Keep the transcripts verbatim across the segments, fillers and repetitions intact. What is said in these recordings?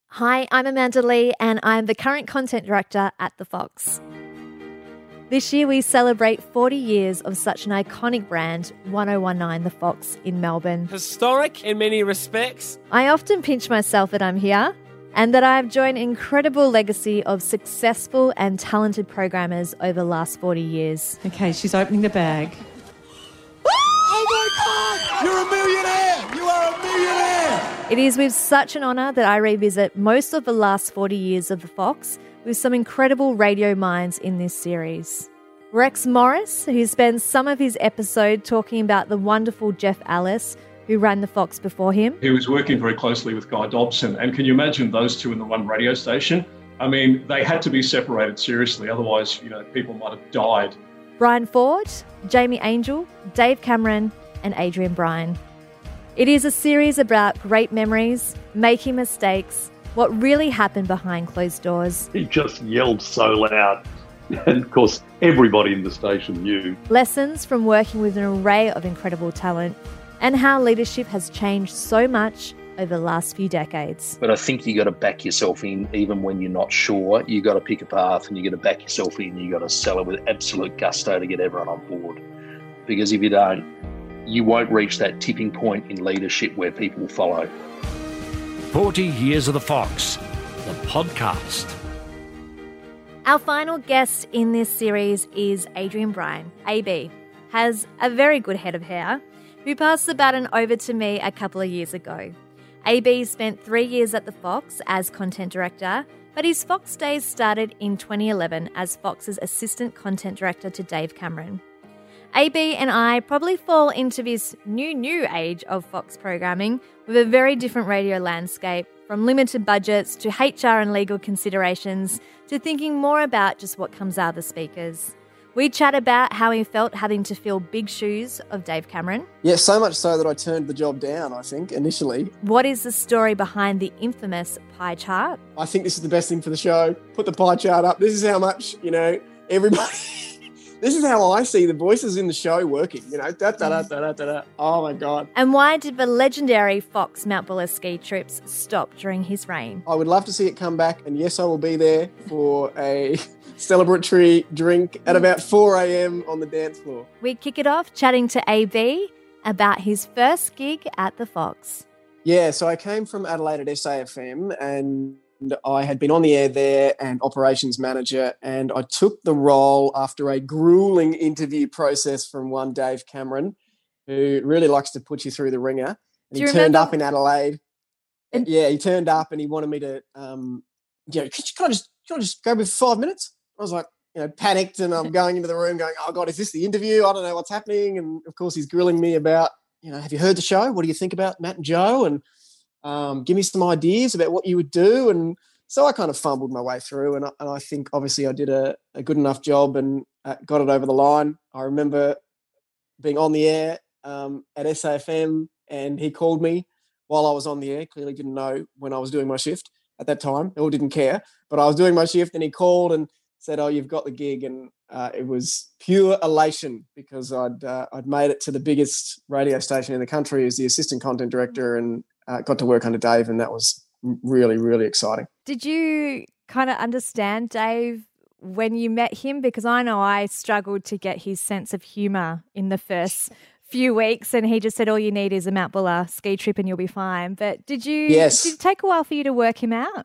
Hi, I'm Amanda Lee and I'm the current content director at The Fox. This year we celebrate forty years of such an iconic brand, ten nineteen The Fox in Melbourne. Historic in many respects. I often pinch myself that I'm here and that I've joined an incredible legacy of successful and talented programmers over the last forty years. Okay, she's opening the bag. Oh my God! You're a millionaire! You are a millionaire! It is with such an honour that I revisit most of the last forty years of The Fox with some incredible radio minds in this series. Rex Morris, who spends some of his episode talking about the wonderful Jeff Alice, who ran The Fox before him. He was working very closely with Guy Dobson, and can you imagine those two in the one radio station? I mean, they had to be separated seriously, otherwise, you know, people might have died. Brian Ford, Jamie Angel, Dave Cameron, and Adrian Bryan. It is a series about great memories, making mistakes, what really happened behind closed doors. He just yelled so loud. And of course, everybody in the station knew. Lessons from working with an array of incredible talent and how leadership has changed so much over the last few decades. But I think you got to back yourself in even when you're not sure. You got to pick a path and you got to back yourself in. You got to sell it with absolute gusto to get everyone on board. Because if you don't, you won't reach that tipping point in leadership where people follow. forty Years of the Fox, the podcast. Our final guest in this series is Adrian Bryan, A B. Has a very good head of hair, who passed the baton over to me a couple of years ago. A B spent three years at The Fox as content director, but his Fox days started in twenty eleven as Fox's assistant content director to Dave Cameron. A B and I probably fall into this new, new age of Fox programming with a very different radio landscape, from limited budgets to H R and legal considerations to thinking more about just what comes out of the speakers. We chat about how he felt having to fill big shoes of Dave Cameron. Yeah, so much so that I turned the job down, I think, initially. What is the story behind the infamous pie chart? I think this is the best thing for the show. Put the pie chart up. This is how much, you know, everybody... This is how I see the voices in the show working, you know, da da da da da da. Oh my God. And why did the legendary Fox Mount Buller ski trips stop during his reign? I would love to see it come back, and yes, I will be there for a celebratory drink at about four a.m. on the dance floor. We kick it off chatting to A B about his first gig at the Fox. Yeah, so I came from Adelaide at S A F M, and I had been on the air there and operations manager, and I took the role after a grueling interview process from one Dave Cameron, who really likes to put you through the ringer. And he turned remember? up in Adelaide. And yeah, he turned up and he wanted me to, um, you know, can I just, can I just go with five minutes? I was like, you know, panicked, and I'm going into the room going, oh God, is this the interview? I don't know what's happening. And of course he's grilling me about, you know, have you heard the show? What do you think about Matt and Joe? And Um, give me some ideas about what you would do. And so I kind of fumbled my way through, and I, and I think obviously I did a, a good enough job and uh, got it over the line. I remember being on the air um, at S A F M, and he called me while I was on the air. Clearly didn't know when I was doing my shift at that time, or didn't care, but I was doing my shift, and he called and said, oh, you've got the gig. And uh, it was pure elation because I'd, uh, I'd made it to the biggest radio station in the country as the assistant content director, and Uh, got to work under Dave, and that was really, really exciting. Did you kind of understand Dave when you met him? Because I know I struggled to get his sense of humour in the first few weeks, and he just said, all you need is a Mount Buller ski trip and you'll be fine. But did you, yes. did it take a while for you to work him out?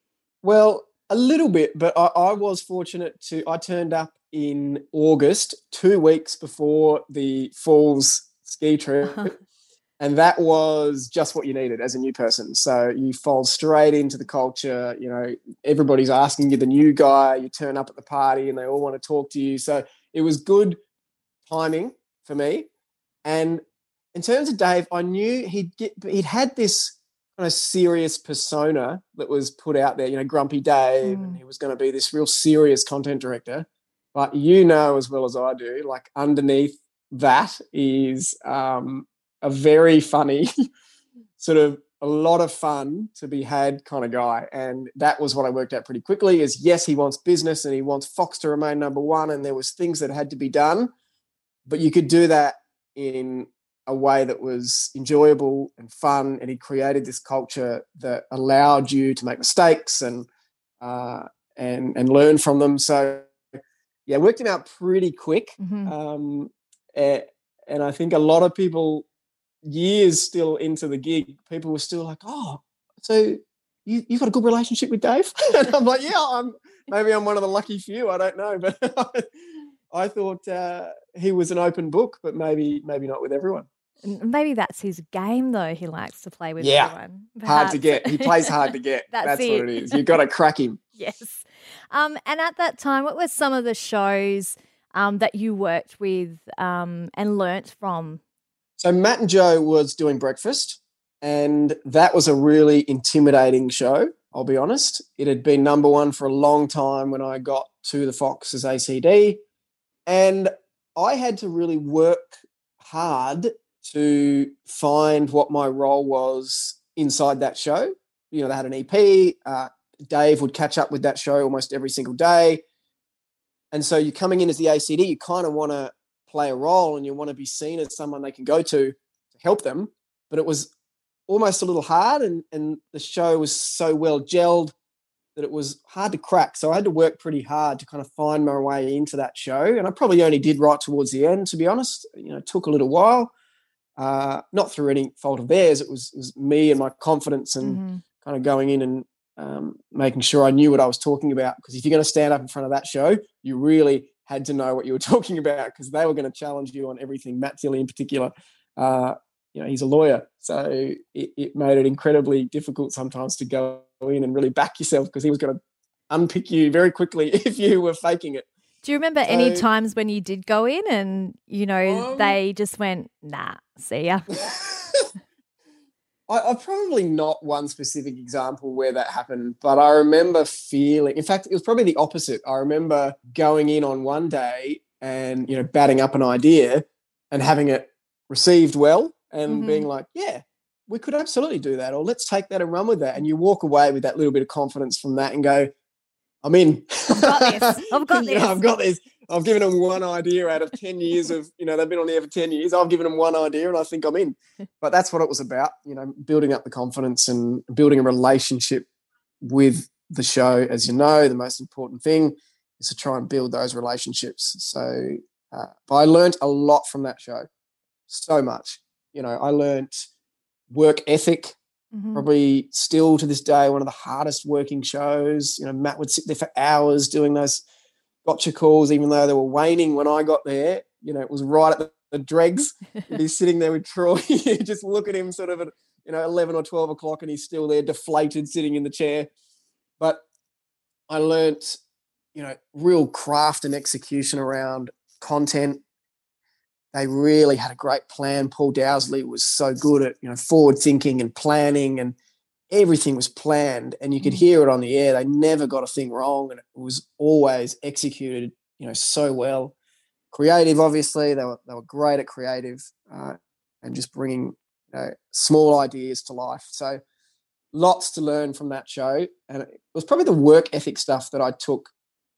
Well, a little bit, but I, I was fortunate to, I turned up in August, two weeks before the Falls ski trip. Uh-huh. And that was just what you needed as a new person. So you fold straight into the culture. You know, everybody's asking you the new guy. You turn up at the party and they all want to talk to you. So it was good timing for me. And in terms of Dave, I knew he'd get, he'd had this kind of serious persona that was put out there, you know, Grumpy Dave, mm. and he was going to be this real serious content director. But you know as well as I do, like underneath that is um, a very funny, sort of a lot of fun to be had kind of guy. And that was what I worked out pretty quickly is, yes, he wants business and he wants Fox to remain number one, and there was things that had to be done, but you could do that in a way that was enjoyable and fun, and he created this culture that allowed you to make mistakes and uh, and and learn from them. So yeah, worked him out pretty quick, Mm-hmm. um, and, and I think a lot of people, years still into the gig, people were still like, "Oh, so you you got a good relationship with Dave?" And I'm like, "Yeah, I'm maybe I'm one of the lucky few. I don't know, but I thought uh, he was an open book, but maybe maybe not with everyone." And maybe that's his game, though. He likes to play with Yeah. everyone. Hard to Perhaps. get. He plays hard to get. That's That's, it. what it is. You've got to crack him. Yes. Um, and at that time, what were some of the shows um, that you worked with um, and learnt from? So Matt and Joe was doing breakfast, and that was a really intimidating show, I'll be honest. It had been number one for a long time when I got to the Fox as A C D, and I had to really work hard to find what my role was inside that show. You know, they had an E P. Uh, Dave would catch up with that show almost every single day. And so you're coming in as the A C D, you kind of want to play a role and you want to be seen as someone they can go to to help them. But it was almost a little hard, and, and the show was so well gelled that it was hard to crack. So I had to work pretty hard to kind of find my way into that show. And I probably only did right towards the end, to be honest. You know, it took a little while. Uh, not through any fault of theirs. It was, it was me and my confidence and Mm-hmm. kind of going in and um, making sure I knew what I was talking about. Because if you're going to stand up in front of that show, you really had to know what you were talking about, because they were going to challenge you on everything. Matt Tilley in particular, uh, you know, he's a lawyer. So it, it made it incredibly difficult sometimes to go in and really back yourself, because he was going to unpick you very quickly if you were faking it. Do you remember any So- times when you did go in and, you know, Um, they just went, nah, see ya? I, I've probably not one specific example where that happened, but I remember feeling, in fact, it was probably the opposite. I remember going in on one day and, you know, batting up an idea and having it received well and Mhm. being like, yeah, we could absolutely do that, or let's take that and run with that. And you walk away with that little bit of confidence from that and go, I'm in. I've got this. I've got You know, this. I've got this. I've given them one idea out of ten years of, you know, they've been on the air for ten years. I've given them one idea and I think I'm in. But that's what it was about, you know, building up the confidence and building a relationship with the show. As you know, the most important thing is to try and build those relationships. So uh, but I learned a lot from that show, so much. You know, I learned work ethic. Mhm. Probably still to this day, one of the hardest working shows. You know, Matt would sit there for hours doing those gotcha calls, even though they were waning when I got there. You know, it was right at the, the dregs. He'd be sitting there with Troy. You just look at him sort of at, you know, eleven or twelve o'clock and he's still there deflated, sitting in the chair. But I learnt, you know, real craft and execution around content. They really had a great plan. Paul Dowsley was so good at, you know, forward thinking and planning, and everything was planned, and you could hear it on the air. They never got a thing wrong, and it was always executed, you know, so well. Creative, obviously, they were they were great at creative uh, and just bringing, you know, small ideas to life. So lots to learn from that show, and it was probably the work ethic stuff that I took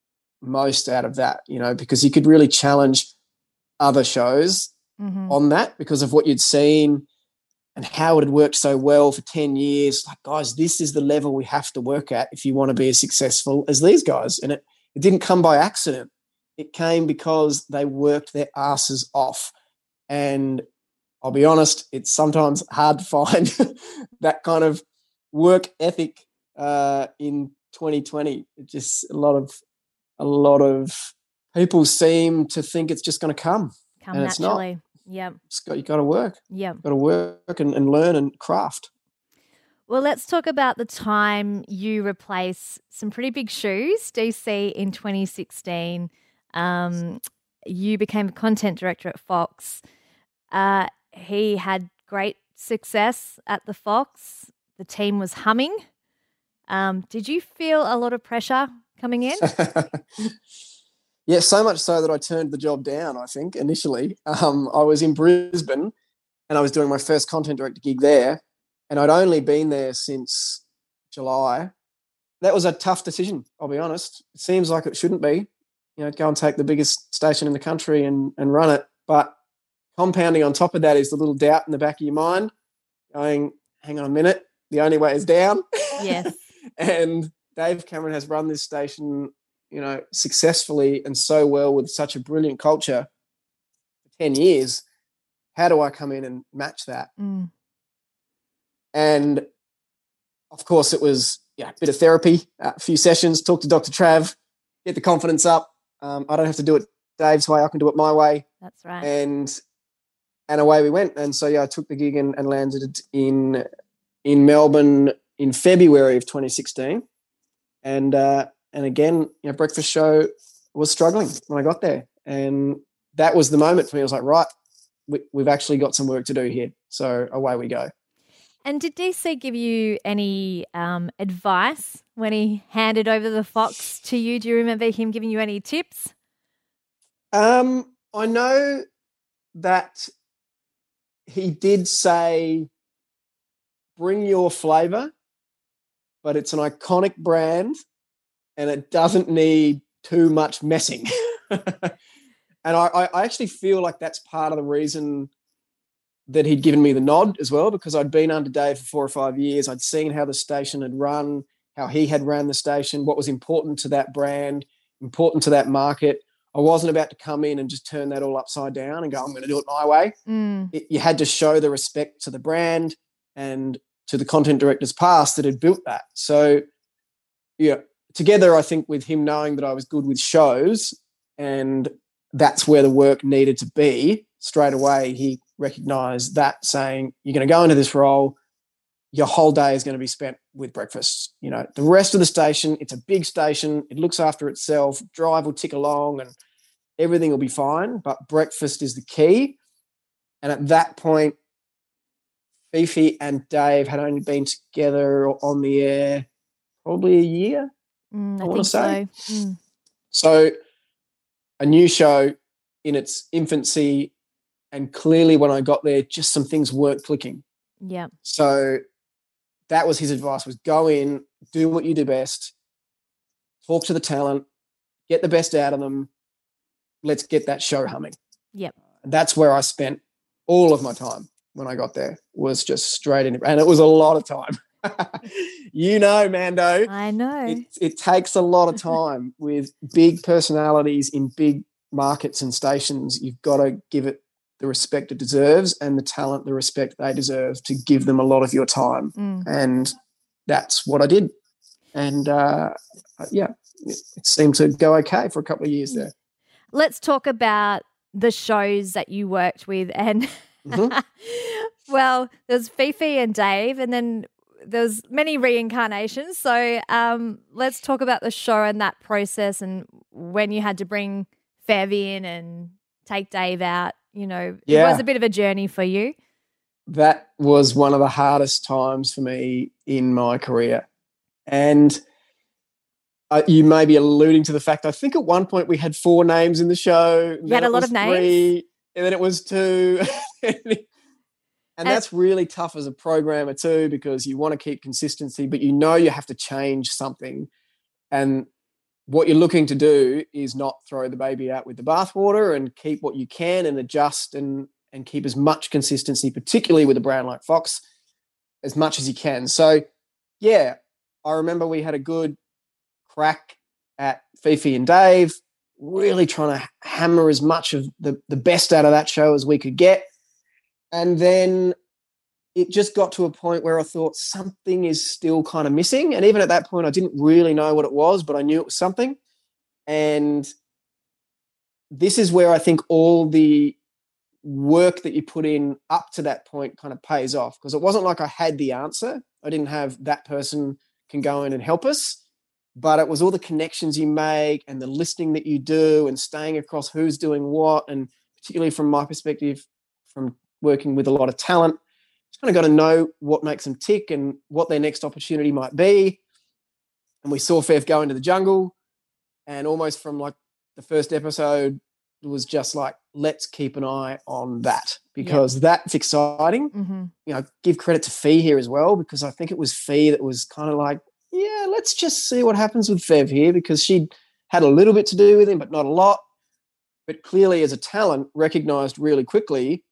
most out of that, you know, because you could really challenge other shows Mhm. on that because of what you'd seen and how it had worked so well for ten years. Like, guys, this is the level we have to work at if you want to be as successful as these guys. And it, it didn't come by accident. It came because they worked their asses off. And I'll be honest, it's sometimes hard to find that kind of work ethic uh, in twenty twenty. It just a lot of a lot of people seem to think it's just going to come. Come and it's not. naturally. Yep. It's got, you got to work. Yep. Got to work and, and learn and craft. Well, let's talk about the time you replace some pretty big shoes. D C in twenty sixteen, um, you became a content director at Fox. Uh, he had great success at the Fox. The team was humming. Um, did you feel a lot of pressure coming in? Yeah, so much so that I turned the job down, I think, initially. Um, I was in Brisbane and I was doing my first content director gig there, and I'd only been there since July. That was a tough decision, I'll be honest. It seems like it shouldn't be. You know, go and take the biggest station in the country and, and run it. But compounding on top of that is the little doubt in the back of your mind going, hang on a minute, the only way is down. Yes. And Dave Cameron has run this station, you know, successfully and so well with such a brilliant culture for ten years. How do I come in and match that? Mm. And of course it was yeah, a bit of therapy, a few sessions, talk to Doctor Trav, get the confidence up. Um, I don't have to do it Dave's way. I can do it my way. That's right. And and away we went. And so, yeah, I took the gig and, and landed in in Melbourne in February of twenty sixteen. And uh, and again, you know, Breakfast Show was struggling when I got there. And that was the moment for me. I was like, right, we, we've actually got some work to do here. So away we go. And did D C give you any um, advice when he handed over the Fox to you? Do you remember him giving you any tips? Um, I know that he did say, bring your flavour, but it's an iconic brand and it doesn't need too much messing. And I, I actually feel like that's part of the reason that he'd given me the nod as well, because I'd been under Dave for four or five years. I'd seen how the station had run, how he had ran the station, what was important to that brand, important to that market. I wasn't about to come in and just turn that all upside down and go, I'm going to do it my way. Mm. It, you had to show the respect to the brand and to the content directors past that had built that. So, yeah, together, I think with him knowing that I was good with shows and that's where the work needed to be, straight away he recognised that, saying, you're going to go into this role, your whole day is going to be spent with breakfast. You know, the rest of the station, it's a big station, it looks after itself, drive will tick along and everything will be fine, but breakfast is the key. And at that point, Fifi and Dave had only been together on the air probably a year, Mm, I, I want think to say. so. Mm. So a new show in its infancy, and clearly when I got there, just some things weren't clicking. Yeah. So that was his advice, was go in, do what you do best, talk to the talent, get the best out of them, let's get that show humming. Yep. That's where I spent all of my time when I got there, was just straight in. And it was a lot of time. You know, Mando. I know. It, it takes a lot of time with big personalities in big markets and stations. You've got to give it the respect it deserves and the talent the respect they deserve to give them a lot of your time. Mm. And that's what I did. And, uh, yeah, it, it seemed to go okay for a couple of years there. Let's talk about the shows that you worked with. And, Mm-hmm. well, there's Fifi and Dave, and then there's many reincarnations. So um, let's talk about the show and that process, and when you had to bring Fev in and take Dave out. You know, Yeah. it was a bit of a journey for you. That was one of the hardest times for me in my career. And uh, you may be alluding to the fact, I think at one point we had four names in the show. You had a lot of names? Three, and then it was two. And that's really tough as a programmer too, because you want to keep consistency, but you know you have to change something. And what you're looking to do is not throw the baby out with the bathwater, and keep what you can and adjust and, and keep as much consistency, particularly with a brand like Fox, as much as you can. So, yeah, I remember we had a good crack at Fifi and Dave, really trying to hammer as much of the, the best out of that show as we could get. And then it just got to a point where I thought something is still kind of missing. And even at that point, I didn't really know what it was, but I knew it was something. And this is where I think all the work that you put in up to that point kind of pays off, because it wasn't like I had the answer. I didn't have that person can go in and help us, but it was all the connections you make and the listening that you do and staying across who's doing what. And particularly from my perspective, from working with a lot of talent, just kind of got to know what makes them tick and what their next opportunity might be. And we saw Fev go into the jungle, and almost from like the first episode, it was just like, let's keep an eye on that, because yep. that's exciting. Mm-hmm. You know, give credit to Fee here as well, because I think it was Fee that was kind of like, yeah, let's just see what happens with Fev here, because she had a little bit to do with him, but not a lot. But clearly as a talent, recognised really quickly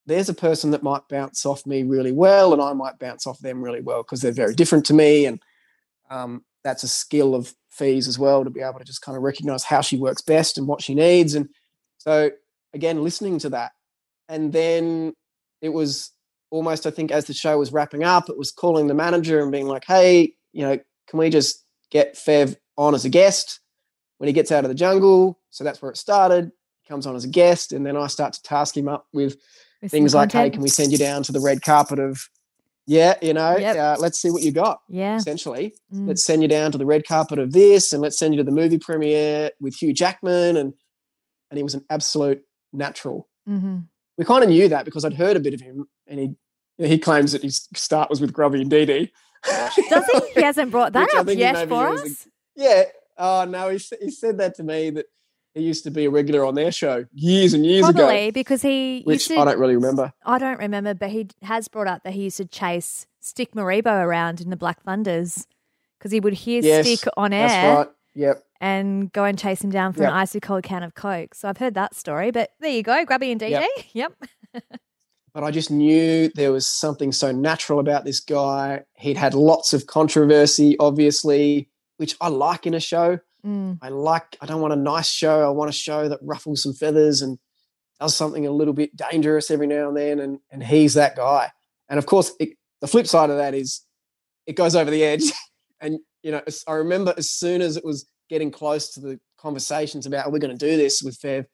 there's a person that might bounce off me really well and I might bounce off them really well because they're very different to me. And um, that's a skill of Fee's as well, to be able to just kind of recognize how she works best and what she needs. And so, again, listening to that. And then it was almost, I think, as the show was wrapping up, it was calling the manager and being like, hey, you know, can we just get Fev on as a guest when he gets out of the jungle? So that's where it started. He comes on as a guest, and then I start to task him up with With things some like, hey, content. can we send you down to the red carpet of, yeah, you know, Yep. uh, let's see what you got, Yeah. essentially. Mm. Let's send you down to the red carpet of this, and let's send you to the movie premiere with Hugh Jackman. And and he was an absolute natural. Mm-hmm. We kind of knew that because I'd heard a bit of him, and he he claims that his start was with Grubby and Dee Dee. Does he? He hasn't brought that Which I up think yet maybe for was a- us. Yeah. Oh, no, he, s- he said that to me, that he used to be a regular on their show years and years Probably ago, because he which used to, I don't really remember. I don't remember, but he has brought up that he used to chase Stick Maribo around in the Black Thunders because he would hear Yes, Stick on air That's right. Yep. and go and chase him down for Yep. an icy cold can of Coke. So I've heard that story, but there you go, Grubby and D J. Yep. Yep. But I just knew there was something so natural about this guy. He'd had lots of controversy, obviously, which I like in a show. Mm. I like, I don't want a nice show. I want a show that ruffles some feathers and does something a little bit dangerous every now and then. And, and he's that guy. And of course, it, the flip side of that is it goes over the edge. And, you know, as- I remember as soon as it was getting close to the conversations about, are we going to do this with Fev?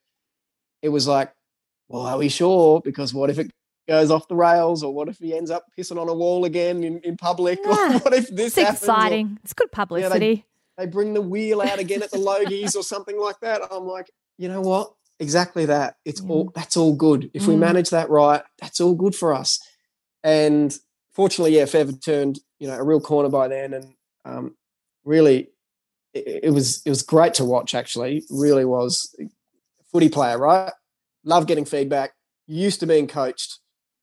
It was like, well, are we sure? Because what if it goes off the rails, or what if he ends up pissing on a wall again in, in public? Yeah. Or what if this It's happens? Or exciting. It's good publicity. they bring the wheel out again at the Logies or something like that. I'm like, you know what? Exactly that. It's Yeah. all that's all good. If we Mm. manage that right, that's all good for us. And fortunately, yeah, Fev had turned, you know, a real corner by then, and um, really, it, it was it was great to watch. Actually, really was. Footy player, right? Love getting feedback. Used to being coached.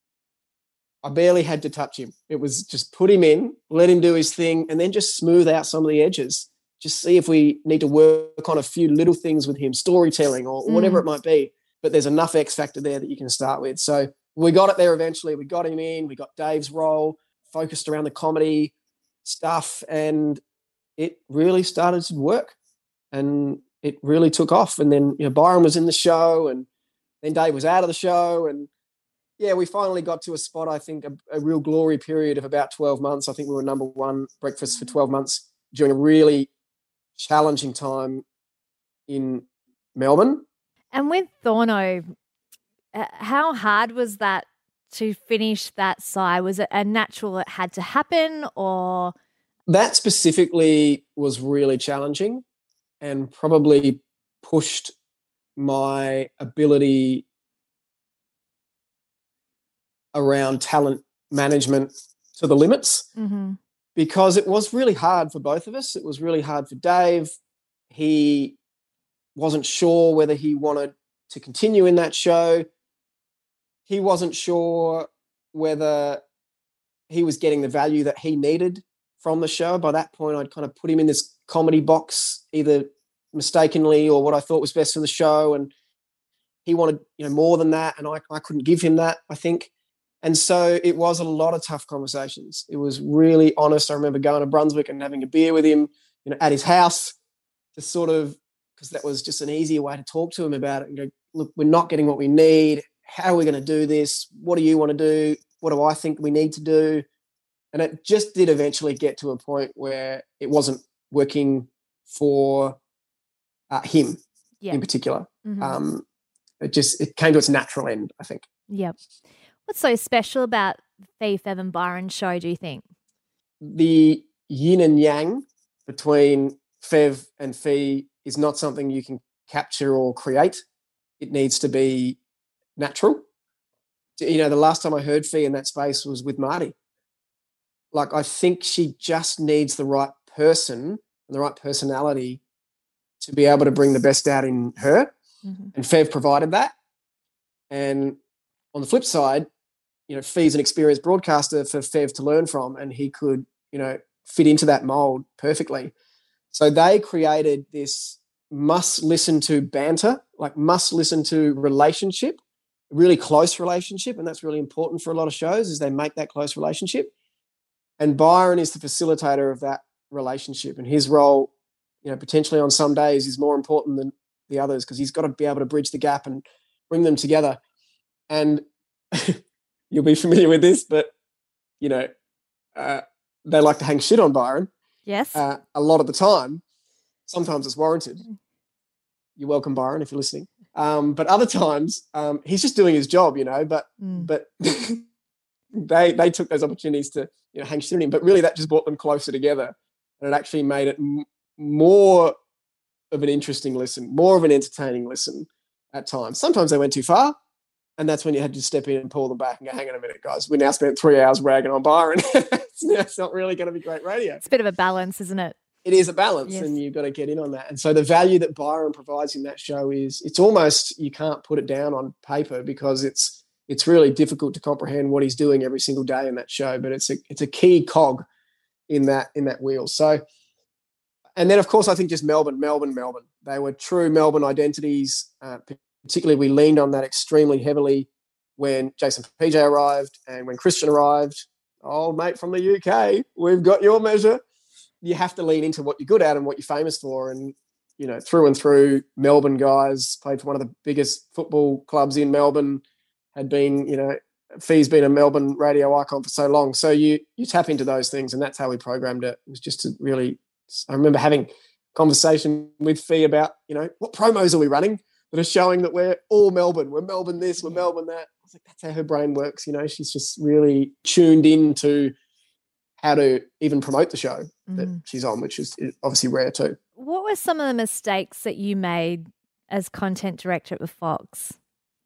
I barely had to touch him. It was just put him in, let him do his thing, and then just smooth out some of the edges. Just see if we need to work on a few little things with him, storytelling or whatever Mm. it might be. But there's enough X factor there that you can start with. So we got it there eventually. We got him in. We got Dave's role, focused around the comedy stuff, and it really started to work. And it really took off. And then, you know, Byron was in the show, and then Dave was out of the show, and yeah, we finally got to a spot, I think, a, a real glory period of about twelve months. I think we were number one breakfast for twelve months during a really challenging time in Melbourne. And with Thorno, uh, how hard was that to finish that side? Was it a natural it had to happen, or? That specifically was really challenging and probably pushed my ability around talent management to the limits, Mm-hmm. because it was really hard for both of us. It was really hard for Dave. He wasn't sure whether he wanted to continue in that show. He wasn't sure whether he was getting the value that he needed from the show. By that point, I'd kind of put him in this comedy box, either mistakenly or what I thought was best for the show. And he wanted, you know, more than that. And I, I couldn't give him that, I think. And so it was a lot of tough conversations. It was really honest. I remember going to Brunswick and having a beer with him, you know, at his house, to sort of, because that was just an easier way to talk to him about it and go, look, we're not getting what we need. How are we going to do this? What do you want to do? What do I think we need to do? And it just did eventually get to a point where it wasn't working for uh, him Yeah. in particular. Mhm. Um, it just, it came to its natural end, I think. Yep. What's so special about Fee, Fev and Byron's show, do you think? The yin and yang between Fev and Fee is not something you can capture or create. It needs to be natural. You know, the last time I heard Fee in that space was with Marty. Like, I think she just needs the right person and the right personality to be able to bring the best out in her. Mhm. And Fev provided that. And on the flip side, you know, Fee's an experienced broadcaster for Fev to learn from, and he could, you know, fit into that mold perfectly. So they created this must listen to banter, like must listen to relationship really close relationship, and that's really important for a lot of shows, is they make that close relationship. And Byron is the facilitator of that relationship, and his role, you know, potentially on some days is more important than the others, because he's got to be able to bridge the gap and bring them together. And you'll be familiar with this, but, you know, uh, they like to hang shit on Byron. Yes. Uh, a lot of the time. Sometimes it's warranted. You're welcome, Byron, if you're listening. Um, but other times, um, he's just doing his job, you know, but Mm. but they they took those opportunities to, you know, hang shit on him. But really that just brought them closer together. And it actually made it m- more of an interesting listen, more of an entertaining listen at times. Sometimes they went too far, and that's when you had to step in and pull them back and go, hang on a minute, guys. We now spent three hours ragging on Byron. It's not really going to be great radio. It's a bit of a balance, isn't it? It is a balance, Yes. and you've got to get in on that. And so the value that Byron provides in that show is, it's almost, you can't put it down on paper, because it's it's really difficult to comprehend what he's doing every single day in that show. But it's a it's a key cog in that in that wheel. So, and then of course I think just Melbourne, Melbourne, Melbourne. They were true Melbourne identities. Uh, particularly, we leaned on that extremely heavily when Jason P J arrived and when Christian arrived. Oh, mate, from the U K, we've got your measure. You have to lean into what you're good at and what you're famous for. And, you know, through and through, Melbourne guys, played for one of the biggest football clubs in Melbourne, had been, you know, Fee's been a Melbourne radio icon for so long. So you you tap into those things, and that's how we programmed it. It was just to really, I remember having conversation with Fee about, you know, what promos are we running that are showing that we're all Melbourne, we're Melbourne this, we're Melbourne that. I was like, that's how her brain works. You know, she's just really tuned into how to even promote the show that Mm. she's on, which is obviously rare too. What were some of the mistakes that you made as content director at the Fox?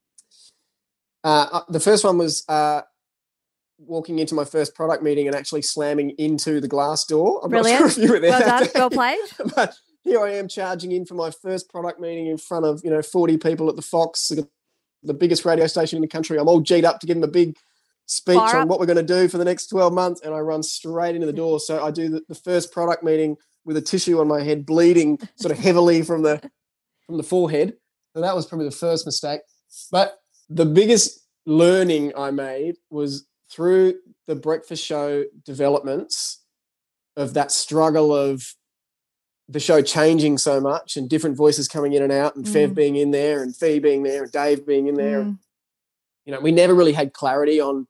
Uh, the first one was uh, walking into my first product meeting and actually slamming into the glass door. I'm Brilliant. not sure if you were there. Well that done. day. Well played. But here I am charging in for my first product meeting in front of, you know, forty people at the Fox, the biggest radio station in the country. I'm all G'd up to give them a big speech Fire on up. what we're going to do for the next twelve months, and I run straight into the door. So I do the, the first product meeting with a tissue on my head, bleeding sort of heavily from the from the forehead. So that was probably the first mistake. But the biggest learning I made was through the breakfast show developments of that struggle of the show changing so much and different voices coming in and out, and Mm. Fev being in there and Fee being there and Dave being in there. Mm. You know, we never really had clarity on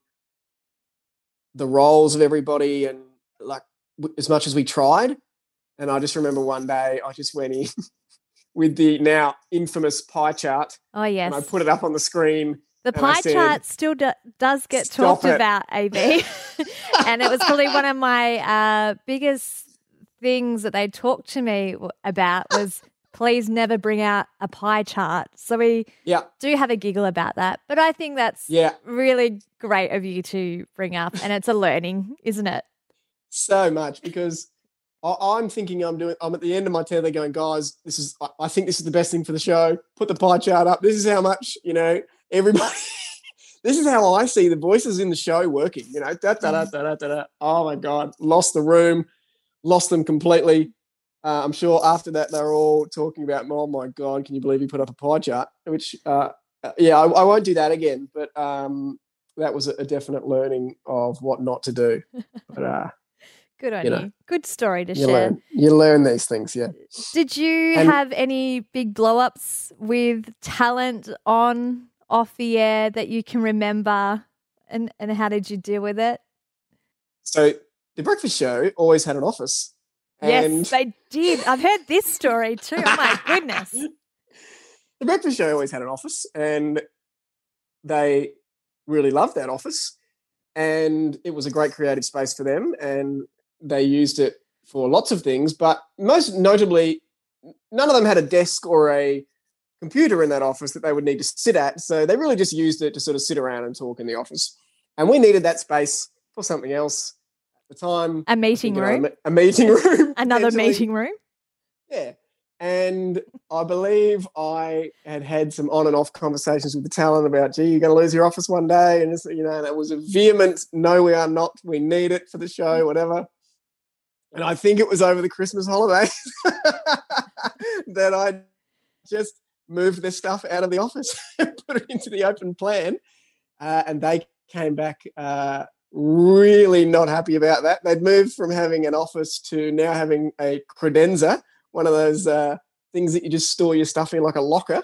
the roles of everybody, and like w- as much as we tried. And I just remember one day I just went in with the now infamous pie chart, Oh, yes. and I put it up on the screen. The and I pie said, chart still do, does get "Stop talked it." about, A B. And it was probably one of my uh, biggest things that they talked to me w- about was, please never bring out a pie chart. So we Yeah, do have a giggle about that. But I think that's yeah, really great of you to bring up. And it's a learning, isn't it? so much, because I, I'm thinking I'm doing. I'm at the end of my tether, going, guys, this is. I, I think this is the best thing for the show. Put the pie chart up. This is how much, you know, everybody. This is how I see the voices in the show working. You know, da da da da da da. da. Oh my God, lost the room, lost them completely. Uh, I'm sure after that they're all talking about, oh my God, can you believe he put up a pie chart? Which, uh, uh, yeah, I, I won't do that again. But um, that was a, a definite learning of what not to do. But uh, Good on You you. know, Good story to you share. learn, you learn these things, yeah. Did you And- have any big blow ups with talent on, off the air that you can remember? And, and how did you deal with it? So the breakfast show always had an office. And Yes, they did. I've heard this story too. Oh my goodness. the breakfast show always had an office, and they really loved that office, and it was a great creative space for them, and they used it for lots of things, but most notably, none of them had a desk or a computer in that office that they would need to sit at, so they really just used it to sort of sit around and talk in the office. And we needed that space for something else at the time. A meeting You know, a room. me- a meeting room. Another potentially. meeting room. Yeah. And I believe I had had some on and off conversations with the talent about, gee, you're going to lose your office one day. And, it's, you know, that was a vehement, no, we are not. We need it for the show, whatever. And I think it was over the Christmas holidays that I just moved their stuff out of the office and put it into the open plan. Uh, and they came back uh, really not happy about that. They'd moved from having an office to now having a credenza, one of those uh, things that you just store your stuff in like a locker.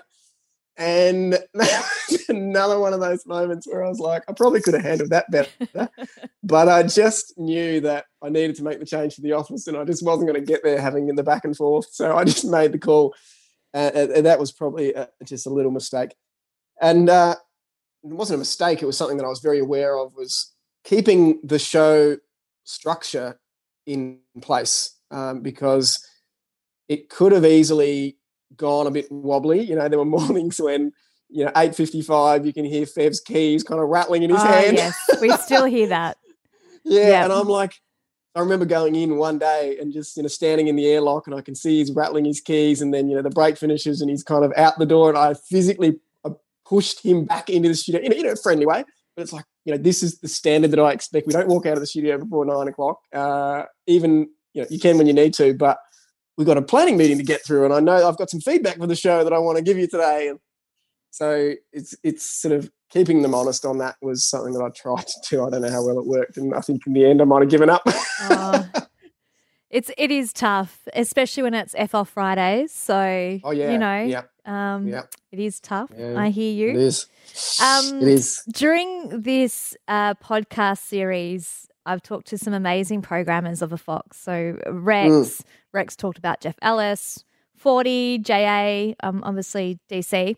And another one of those moments where I was like, I probably could have handled that better, but I just knew that I needed to make the change to the office and I just wasn't going to get there having the back and forth. So I just made the call. Uh, and that was probably uh, just a little mistake. And uh, it wasn't a mistake. It was something that I was very aware of, was keeping the show structure in place, um, because it could have easily gone a bit wobbly. You know, there were mornings when, you know, eight fifty-five, you can hear Fev's keys kind of rattling in his oh, hand. Yes, we still hear that. yeah, yeah, and I'm like, I remember going in one day and just, you know, standing in the airlock and I can see he's rattling his keys and then, you know, the break finishes and he's kind of out the door and I physically I pushed him back into the studio in a, in a friendly way. But it's like, you know, this is the standard that I expect. We don't walk out of the studio before nine o'clock. Uh, even, you know, you can when you need to, but we've got a planning meeting to get through, and I know I've got some feedback for the show that I want to give you today. And so it's it's sort of keeping them honest on that was something that I tried to do. I don't know how well it worked, and I think in the end I might have given up. oh, it's it is tough, especially when it's F off Fridays. So oh yeah, you know, yeah, um, yeah. it is tough. Yeah, I hear you. It is. Um, it is. During this uh, podcast series, I've talked to some amazing programmers of the Fox. So Rex, mm. Rex talked about Jeff Ellis, forty, J A, um, obviously D C.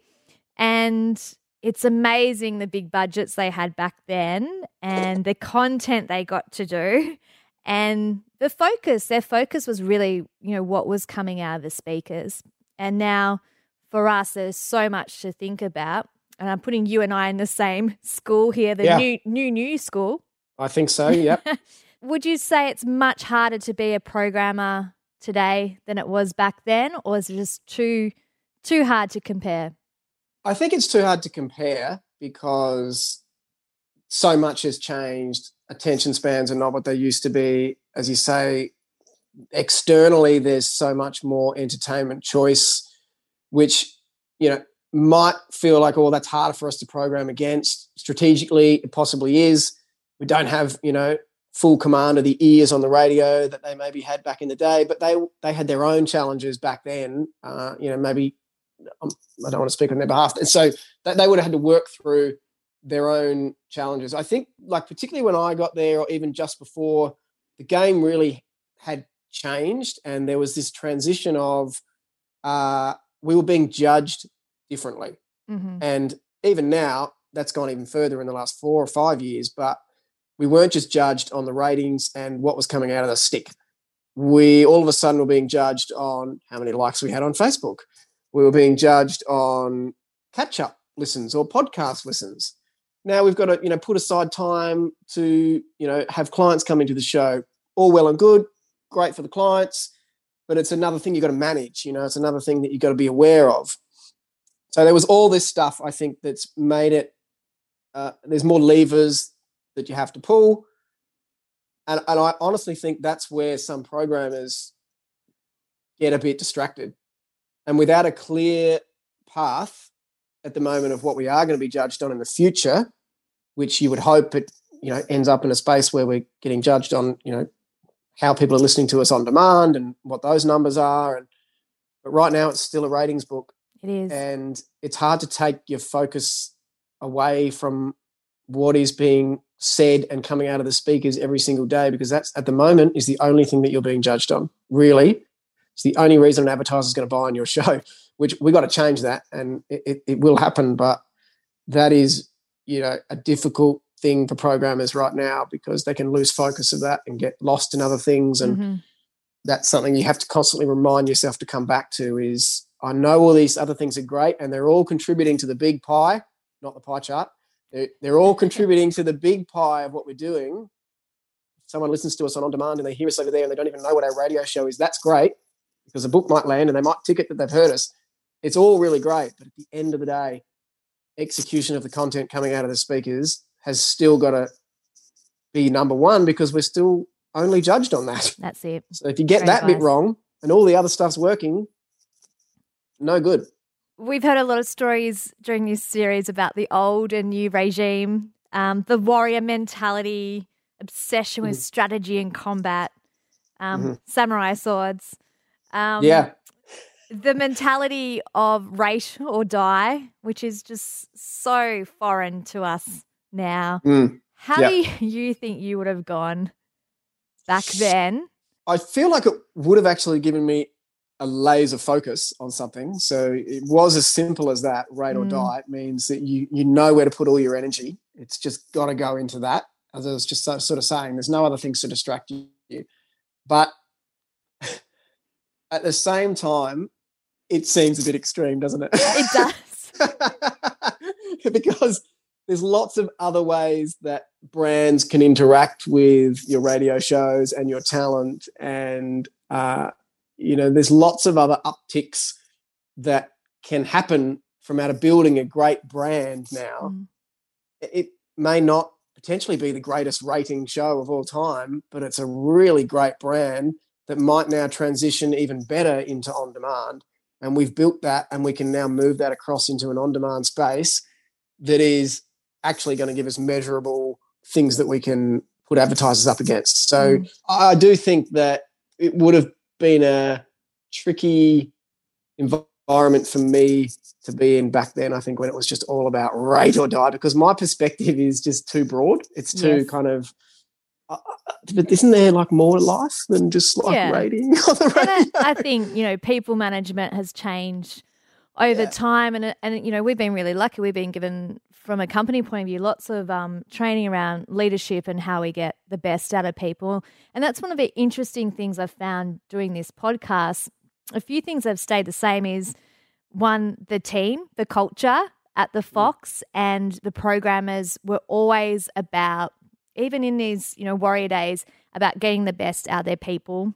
And it's amazing the big budgets they had back then and the content they got to do and the focus. Their focus was really, you know, what was coming out of the speakers. And now for us, there's so much to think about. And I'm putting you and I in the same school here, the yeah. new, new, new school. I think so, yep. Would you say it's much harder to be a programmer today than it was back then, or is it just too too hard to compare? I think it's too hard to compare because so much has changed. Attention spans are not what they used to be. As you say, externally there's so much more entertainment choice, which, you know, might feel like, oh, that's harder for us to program against. Strategically, it possibly is. We don't have, you know, full command of the ears on the radio that they maybe had back in the day, but they they had their own challenges back then. Uh, you know, maybe um, I don't want to speak on their behalf, and so that they would have had to work through their own challenges. I think, like particularly when I got there, or even just before, the game really had changed, and there was this transition of uh, we were being judged differently, mm-hmm. and even now that's gone even further in the last four or five years, but we weren't just judged on the ratings and what was coming out of the stick. We all of a sudden were being judged on how many likes we had on Facebook. We were being judged on catch-up listens or podcast listens. Now we've got to, you know, put aside time to, you know, have clients come into the show. All well and good, great for the clients, but it's another thing you've got to manage. You know, it's another thing that you've got to be aware of. So there was all this stuff, I think, that's made it, uh, there's more levers that you have to pull. And, and I honestly think that's where some programmers get a bit distracted. And without a clear path at the moment of what we are going to be judged on in the future, which you would hope it, you know, ends up in a space where we're getting judged on, you know, how people are listening to us on demand and what those numbers are. And but right now it's still a ratings book. It is. And it's hard to take your focus away from what is being said and coming out of the speakers every single day, because that's at the moment is the only thing that you're being judged on. Really, it's the only reason an advertiser is going to buy on your show, which we got to change that, and it, it, it will happen. But that is, you know, a difficult thing for programmers right now because they can lose focus of that and get lost in other things. And mm-hmm. that's something you have to constantly remind yourself to come back to is, I know all these other things are great and they're all contributing to the big pie, not the pie chart. They're, they're all contributing to the big pie of what we're doing. If someone listens to us on On Demand and they hear us over there and they don't even know what our radio show is, that's great because a book might land and they might ticket that they've heard us. It's all really great. But at the end of the day, execution of the content coming out of the speakers has still got to be number one because we're still only judged on that. That's it. So if you get Great that advice. bit wrong and all the other stuff's working, no good. we've heard a lot of stories during this series about the old and new regime, um, the warrior mentality, obsession with Mhm. strategy and combat, um, Mhm. samurai swords. Um, Yeah. The mentality of rate or die, which is just so foreign to us now. Mm. How Yeah. do you think you would have gone back then? I feel like it would have actually given me a laser focus on something. So it was as simple as that. Rate or Mm. die. It means that you you know where to put all your energy. It's just got to go into that. As I was just so- sort of saying, there's no other things to distract you. But at the same time, it seems a bit extreme, doesn't it? It does. Because there's lots of other ways that brands can interact with your radio shows and your talent. And, uh, you know, there's lots of other upticks that can happen from out of building a great brand now. Mm. It may not potentially be the greatest rating show of all time, but it's a really great brand that might now transition even better into on-demand. And we've built that, and we can now move that across into an on-demand space that is actually going to give us measurable things that we can put advertisers up against. So Mm. I do think that it would have been a tricky environment for me to be in back then, I think, when it was just all about rate or die, because my perspective is just too broad. It's too Yes. kind of, uh, but isn't there like more to life than just like Yeah. rating on the And radio? I, I think, you know, people management has changed over Yeah. time. And, and, you know, we've been really lucky. We've been given, from a company point of view, lots of um, training around leadership and how we get the best out of people. And that's one of the interesting things I've found doing this podcast. A few things have stayed the same is, one, the team, the culture at the Fox, and the programmers were always about, even in these, you know, warrior days, about getting the best out of their people.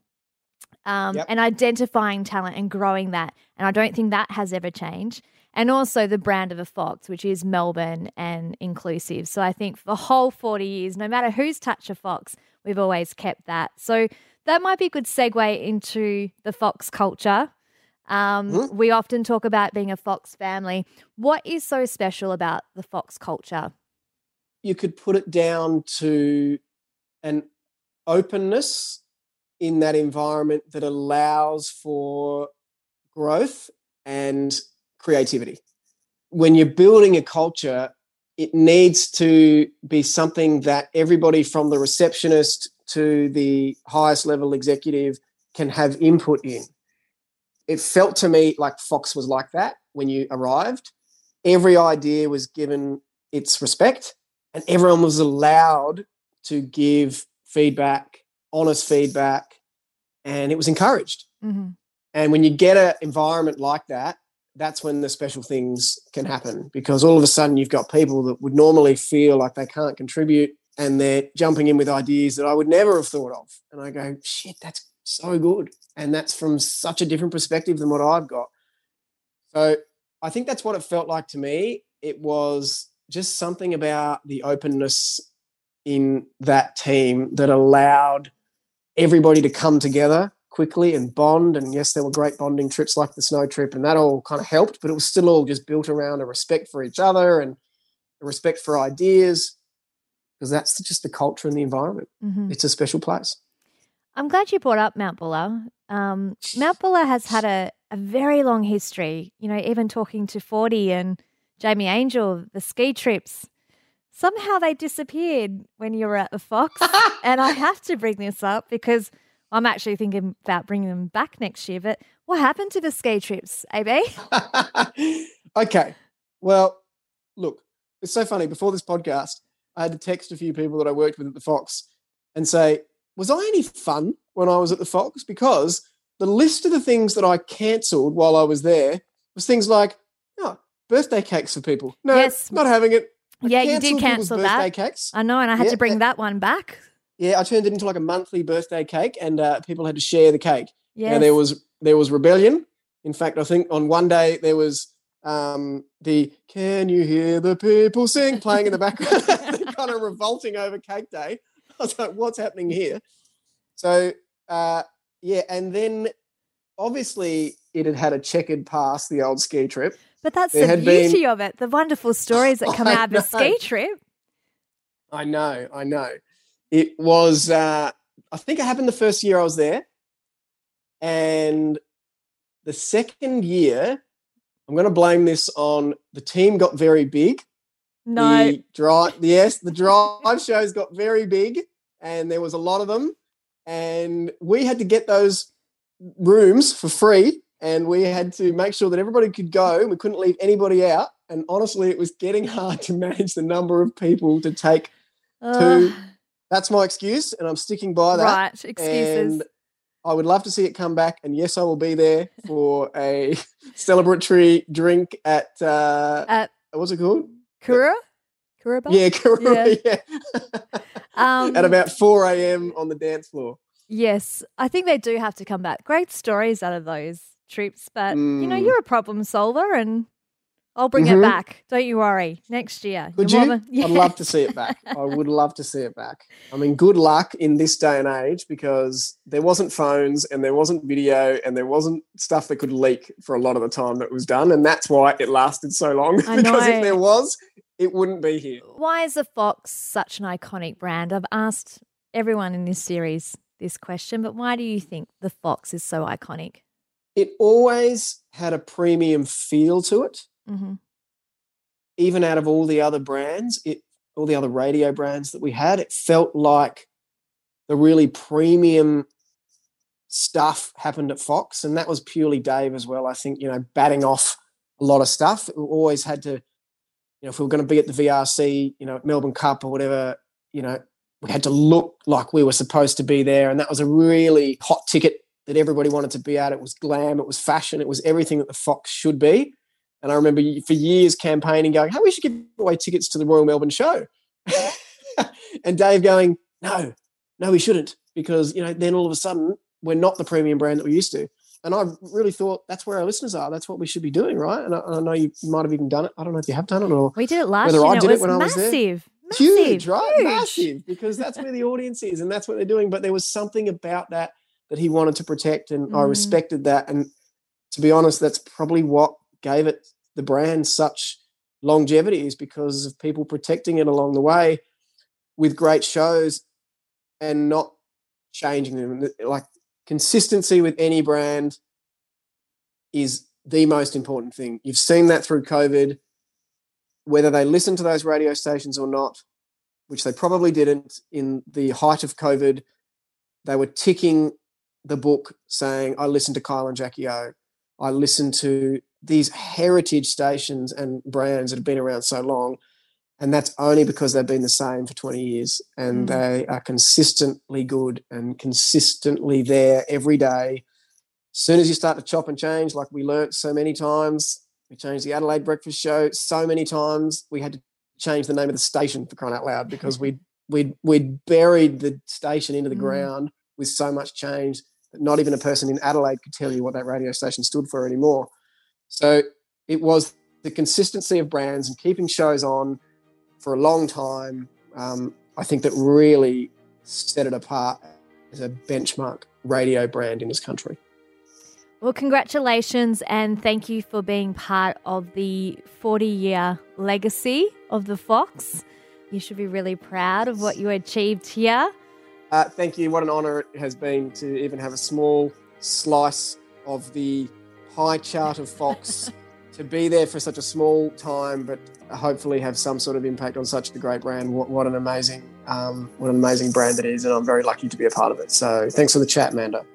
Um, Yep. and identifying talent and growing that. And I don't think that has ever changed. And also the brand of the Fox, which is Melbourne and inclusive. So I think for the whole forty years, no matter who's touched a Fox, we've always kept that. So that might be a good segue into the Fox culture. Um, Mhm. We often talk about being a Fox family. What is so special about the Fox culture? You could put it down to an openness in that environment that allows for growth and creativity. When you're building a culture, it needs to be something that everybody from the receptionist to the highest level executive can have input in. It felt to me like Fox was like that when you arrived. Every idea was given its respect, and everyone was allowed to give feedback, honest feedback, and it was encouraged. Mm-hmm. And when you get an environment like that, that's when the special things can happen, because all of a sudden you've got people that would normally feel like they can't contribute, and they're jumping in with ideas that I would never have thought of. And I go, shit, that's so good. And that's from such a different perspective than what I've got. So I think that's what it felt like to me. It was just something about the openness in that team that allowed everybody to come together quickly and bond. And yes, there were great bonding trips like the snow trip, and that all kind of helped, but it was still all just built around a respect for each other and a respect for ideas, because that's just the culture and the environment. Mm-hmm. It's a special place. I'm glad you brought up Mount Buller. Um, Mount Buller has had a, a very long history, you know, even talking to forty and Jamie Angel, the ski trips. Somehow they disappeared when you were at the Fox. And I have to bring this up because I'm actually thinking about bringing them back next year. But what happened to the ski trips, A B? Okay. Well, look, it's so funny. Before this podcast, I had to text a few people that I worked with at the Fox and say, was I any fun when I was at the Fox? Because the list of the things that I cancelled while I was there was things like, oh, birthday cakes for people. No, Yes. not having it. I Yeah, you did cancelled people's cancel birthday that. cakes. I know, and I had Yeah, to bring uh, that one back. Yeah, I turned it into like a monthly birthday cake, and uh, people had to share the cake. Yes. Now, there was there was rebellion. In fact, I think on one day there was um, the "Can you hear the people sing" playing in the background, kind of revolting over Cake Day. I was like, "What's happening here?" So uh, yeah, and then obviously it had had a checkered past, the old ski trip. But that's There the had beauty been- of it, the wonderful stories that come I out of a know. ski trip. I know, I know. It was, uh, I think it happened the first year I was there. And the second year, I'm going to blame this on the team got very big. No. The drive, yes, the drive shows got very big and there was a lot of them. And we had to get those rooms for free and we had to make sure that everybody could go. We couldn't leave anybody out. And honestly, it was getting hard to manage the number of people to take Ugh. to. That's my excuse, and I'm sticking by that. Right, excuses. And I would love to see it come back. And yes, I will be there for a celebratory drink at, uh, At what's it called? Kura? Kura Bar? Yeah, Karoo, yeah. Um, At about four a.m. on the dance floor. Yes, I think they do have to come back. Great stories out of those trips, but you know, Mm. you're a problem solver and I'll bring Mhm. it back. Don't you worry. Next year. Could You're you? more than- I'd love to see it back. I would love to see it back. I mean, good luck in this day and age because there wasn't phones and there wasn't video and there wasn't stuff that could leak for a lot of the time that was done. And that's why it lasted so long. I because know. if there was, it wouldn't be here. Why is the Fox such an iconic brand? I've asked everyone in this series this question, but why do you think the Fox is so iconic? It always had a premium feel to it. Mm-hmm. Even out of all the other brands, it all the other radio brands that we had, it felt like the really premium stuff happened at Fox, and that was purely Dave as well. I think, you know, batting off a lot of stuff. We always had to, you know, if we were going to be at the V R C, you know, Melbourne Cup or whatever, you know, we had to look like we were supposed to be there, and that was a really hot ticket that everybody wanted to be at. It was glam, it was fashion, it was everything that the Fox should be. And I remember for years campaigning, going, hey, we should give away tickets to the Royal Melbourne Show. And Dave going, no, no, we shouldn't. Because, you know, then all of a sudden we're not the premium brand that we used to. And I really thought that's where our listeners are. That's what we should be doing, right? And I, and I know you might have even done it. I don't know if you have done it or We did it last whether year I and did it it was when I was there. massive. Massive. Huge, right? Huge. Massive, because that's where the audience is and that's what they're doing. But there was something about that that he wanted to protect, and I Mm. respected that. And to be honest, that's probably what gave it the brand such longevity, is because of people protecting it along the way with great shows and not changing them. Like consistency with any brand is the most important thing. You've seen that through COVID, whether they listen to those radio stations or not, which they probably didn't in the height of COVID. They were ticking the book saying, I listened to Kyle and Jackie O. I listened to these heritage stations and brands that have been around so long. And that's only because they've been the same for twenty years and Mm. they are consistently good and consistently there every day. As soon as you start to chop and change, like we learnt so many times, we changed the Adelaide Breakfast Show so many times, we had to change the name of the station, for crying out loud, because we'd, we'd, we'd buried the station into the Mm. ground with so much change that not even a person in Adelaide could tell you what that radio station stood for anymore. So it was the consistency of brands and keeping shows on for a long time, um, I think that really set it apart as a benchmark radio brand in this country. Well, congratulations and thank you for being part of the forty-year legacy of the Fox. You should be really proud of what you achieved here. Uh, thank you. What an honour it has been to even have a small slice of the pie chart of Fox, to be there for such a small time, but hopefully have some sort of impact on such a great brand. What, what an amazing, um, what an amazing brand it is, and I'm very lucky to be a part of it. So thanks for the chat, Amanda.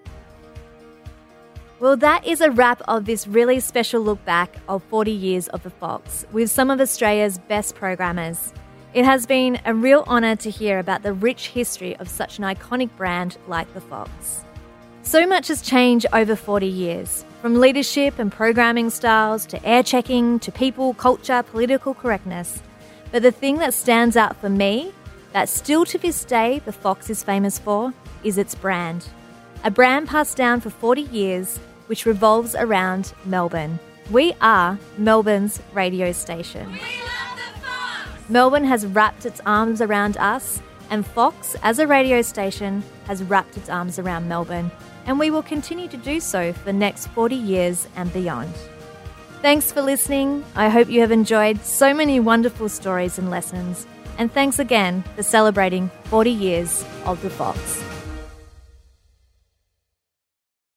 Well, that is a wrap of this really special look back of forty years of the Fox with some of Australia's best programmers. It has been a real honour to hear about the rich history of such an iconic brand like the Fox. So much has changed over forty years, from leadership and programming styles to air checking to people, culture, political correctness. But the thing that stands out for me, that still to this day the Fox is famous for, is its brand. A brand passed down for forty years, which revolves around Melbourne. We are Melbourne's radio station. We love the Fox! Melbourne has wrapped its arms around us, and Fox, as a radio station, has wrapped its arms around Melbourne, and we will continue to do so for the next forty years and beyond. Thanks for listening. I hope you have enjoyed so many wonderful stories and lessons. And thanks again for celebrating forty years of The Fox.